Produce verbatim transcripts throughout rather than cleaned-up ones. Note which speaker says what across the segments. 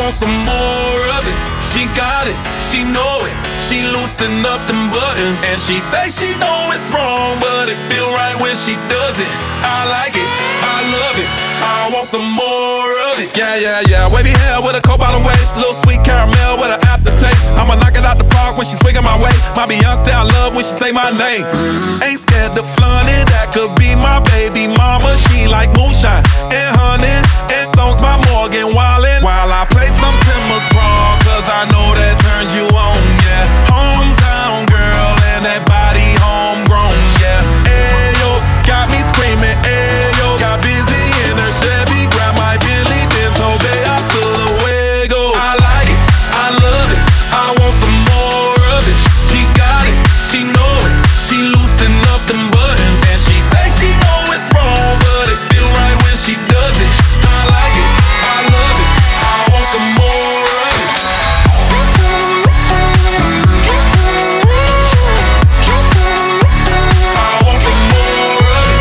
Speaker 1: want some more of it. She got it, she know it. She loosen up them buttons, and she say she know it's wrong, but it feel right when she does it. I like it, I love it, I want some more of it. Yeah, yeah, yeah. Wavy hair with a cobalt waist, little sweet caramel with an aftertaste. I'ma knock it out the park when she swinging my way. My Beyonce, I love when she say my name. Ain't scared to flaunt it, that could be my baby mama. She like moonshine and honey, and songs by Morgan Wallen. While I play some Tim McGraw, cause I know that turns you on, yeah. Hometown girl and that body homegrown, yeah. Ayo, got me screaming, ayo. Got busy in her Chevy, grab my Billy, then told me I still away go. I like it, I love it, I want some more of it. She got it, she know it, she loosen up them buttons, and she say she know it's wrong, but it feel right when she does it. I like it, I love it, I want some more of it. I want some more of it.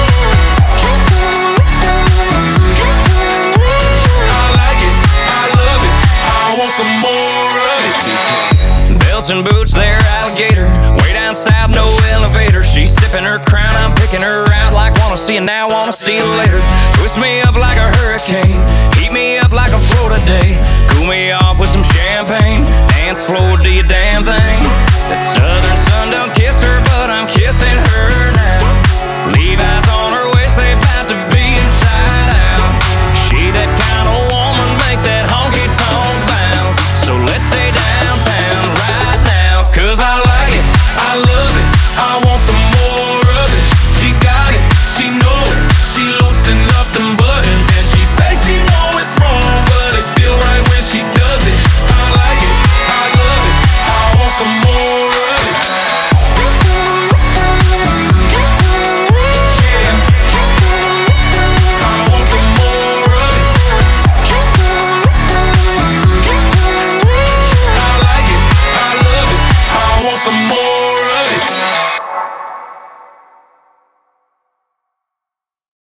Speaker 1: I like it, I love it, I want some more of it.
Speaker 2: Belts and boots, they're alligator. Way down south, no elevator. She's sipping her crown, I'm picking her out like wanna see you now, wanna see you later. Twist me up like a hurricane, heat me up like a Florida day. Cool me off with some champagne, dance floor, do you dance?